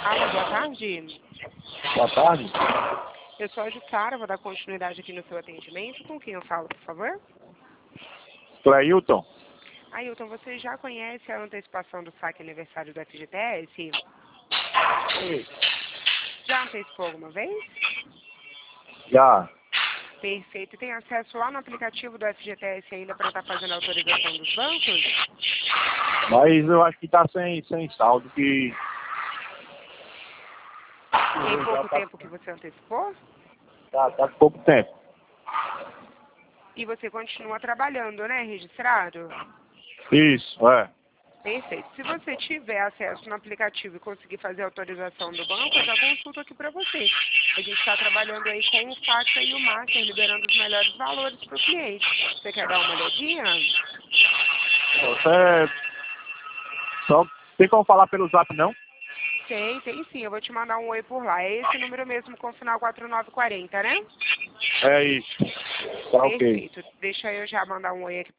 Alô, boa tarde. Boa tarde. Eu sou a Jussara, vou dar continuidade aqui no seu atendimento. Com quem eu falo, por favor? Cleilton. Ailton, você já conhece a antecipação do saque aniversário do FGTS? Já antecipou alguma vez? Já. Perfeito. Tem acesso lá no aplicativo do FGTS ainda para estar fazendo a autorização dos bancos? Mas eu acho que tá sem saldo, que... Tem pouco tempo que você antecipou? Tá com pouco tempo. E você continua trabalhando, né, registrado? Isso, é. Perfeito. Se você tiver acesso no aplicativo e conseguir fazer a autorização do banco, eu já consulto aqui para você. A gente está trabalhando aí com o FACA e o Master, liberando os melhores valores para o cliente. Você quer dar uma olhadinha? Você... Só tem como falar pelo Zap, não? Tem sim. Eu vou te mandar um oi por lá. É esse número mesmo com o final 4940, né? É isso. Tá ok. Perfeito. Deixa eu já mandar um oi aqui